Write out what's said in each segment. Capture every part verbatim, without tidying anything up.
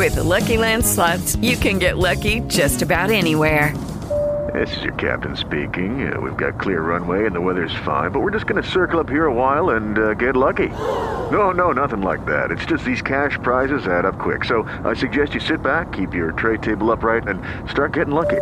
With the Lucky Land Slots, you can get lucky just about anywhere. This is your captain speaking. Uh, we've got clear runway and the weather's fine, but we're just going to circle up here a while and uh, get lucky. No, no, nothing like that. It's just these cash prizes add up quick. So I suggest you sit back, keep your tray table upright, and start getting lucky.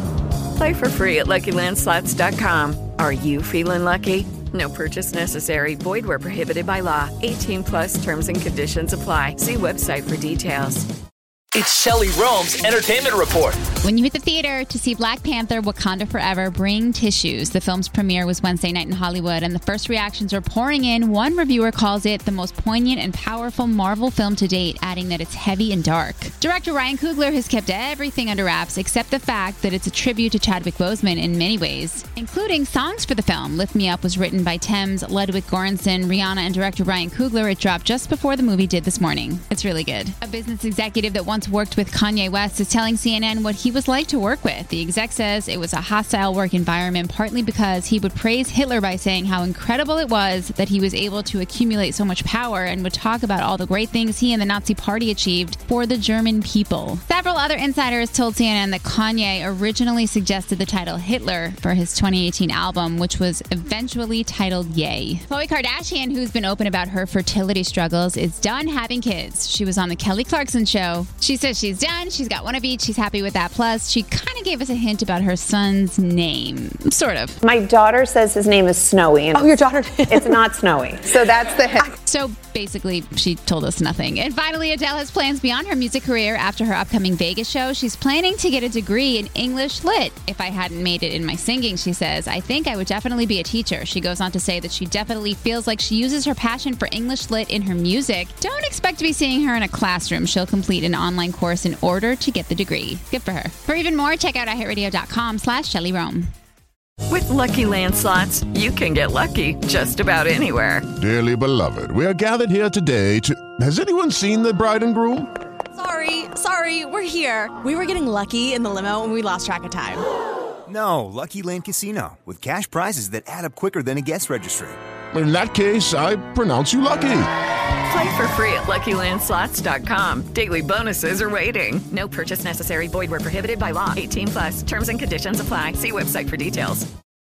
Play for free at Lucky Land Slots dot com. Are you feeling lucky? No purchase necessary. Void where prohibited by law. eighteen plus terms and conditions apply. See website for details. It's Shelley Rome's Entertainment Report. When you hit the theater to see Black Panther Wakanda Forever, bring tissues. The film's premiere was Wednesday night in Hollywood, and the first reactions are pouring in. One reviewer calls it the most poignant and powerful Marvel film to date, adding that it's heavy and dark. Director Ryan Coogler has kept everything under wraps, except the fact that it's a tribute to Chadwick Boseman in many ways, including songs for the film. Lift Me Up was written by Thames, Ludwig Göransson, Rihanna, and director Ryan Coogler. It dropped just before the movie did this morning. It's really good. A business executive that once worked with Kanye West is telling C N N what he was like to work with. The exec says it was a hostile work environment, partly because he would praise Hitler by saying how incredible it was that he was able to accumulate so much power, and would talk about all the great things he and the Nazi Party achieved for the German people. Several other insiders told C N N that Kanye originally suggested the title Hitler for his twenty eighteen album, which was eventually titled Yay. Khloe Kardashian, who's been open about her fertility struggles, is done having kids. She was on the Kelly Clarkson show. She says she's done. She's got one of each. She's happy with that. Plus, she kind of gave us a hint about her son's name. Sort of. My daughter says his name is Snowy. And oh, your daughter? It's not Snowy. So that's the hint. So basically, she told us nothing. And finally, Adele has plans beyond her music career. After her upcoming Vegas show, she's planning to get a degree in English Lit. If I hadn't made it in my singing, she says, I think I would definitely be a teacher. She goes on to say that she definitely feels like she uses her passion for English Lit in her music. Don't expect to be seeing her in a classroom. She'll complete an online course in order to get the degree. Good for her. For even more, check out iHeartRadio.com slash Shelley Rome. With Lucky Land Slots, you can get lucky just about anywhere. Dearly beloved, we are gathered here today to... Has anyone seen the bride and groom? Sorry, sorry, we're here. We were getting lucky in the limo and we lost track of time. No, Lucky Land Casino, with cash prizes that add up quicker than a guest registry. In that case, I pronounce you lucky. Play for free at Lucky Land Slots dot com. Daily bonuses are waiting. No purchase necessary. Void where prohibited by law. eighteen plus. Terms and conditions apply. See website for details.